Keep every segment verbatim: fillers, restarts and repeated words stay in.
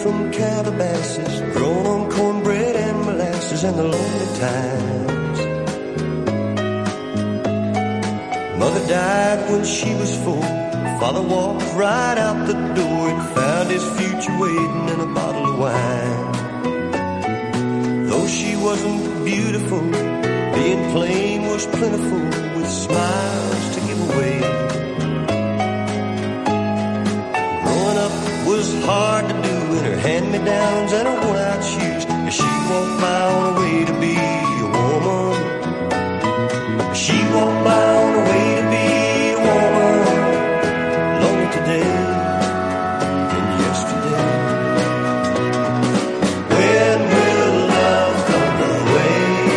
from Calabasas, grown on cornbread and molasses and the lonely times. Mother died when she was four. Father walked right out the door and found his future waiting in a bottle of wine. Though she wasn't beautiful, being plain was plentiful, with smiles to give away. Growing up was hard to do in her hand-me-downs and her worn-out shoes, as she walked by on her way to be a woman. She walked by on her way to be a woman, lonely today and yesterday. When will love come her way?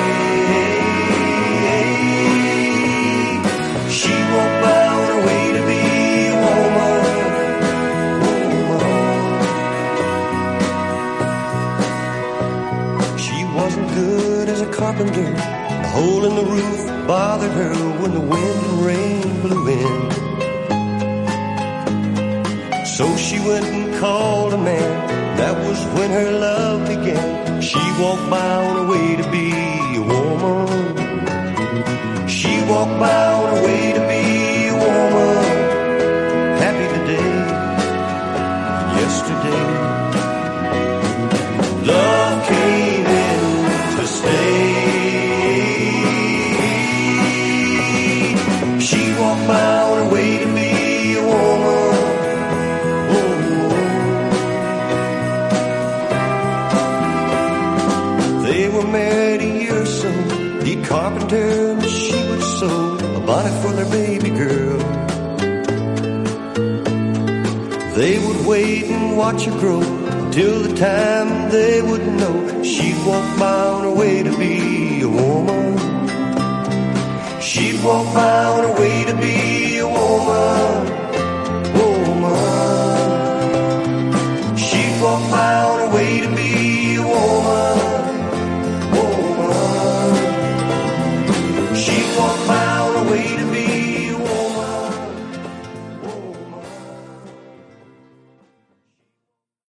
She walked by on her way to be a woman, woman. She wasn't good as a carpenter. The hole in the roof bothered her when the wind and rain blew in. So she went and called a man. That was when her love began. She walked by on her way to be a woman. She walked by on her way to be a woman, happy today, yesterday. Love came in to stay. She walked by on her way to be a woman. They were married a year or so. He'd carpenter and she would sew a bonnet for their baby girl. They would wait and watch her grow till the time they would know. She'd walk by on her way to be a woman. She'd walk by on her way to be a woman,